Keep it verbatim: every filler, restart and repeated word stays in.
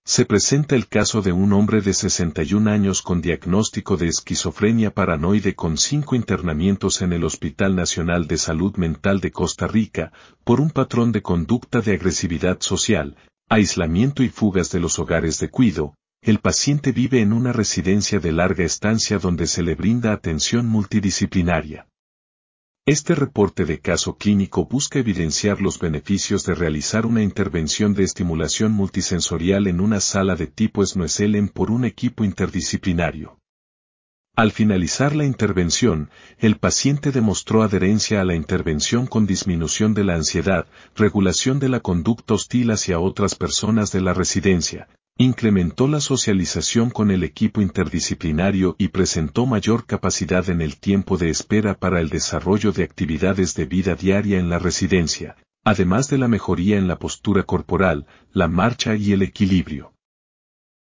Se presenta el caso de un hombre de sesenta y un años con diagnóstico de esquizofrenia paranoide con cinco internamientos en el Hospital Nacional de Salud Mental de Costa Rica, por un patrón de conducta de agresividad social, aislamiento y fugas de los hogares de cuidado. El paciente vive en una residencia de larga estancia donde se le brinda atención multidisciplinaria. Este reporte de caso clínico busca evidenciar los beneficios de realizar una intervención de estimulación multisensorial en una sala de tipo Snoezelen por un equipo interdisciplinario. Al finalizar la intervención, el paciente demostró adherencia a la intervención con disminución de la ansiedad, regulación de la conducta hostil hacia otras personas de la residencia, incrementó la socialización con el equipo interdisciplinario y presentó mayor capacidad en el tiempo de espera para el desarrollo de actividades de vida diaria en la residencia, además de la mejoría en la postura corporal, la marcha y el equilibrio.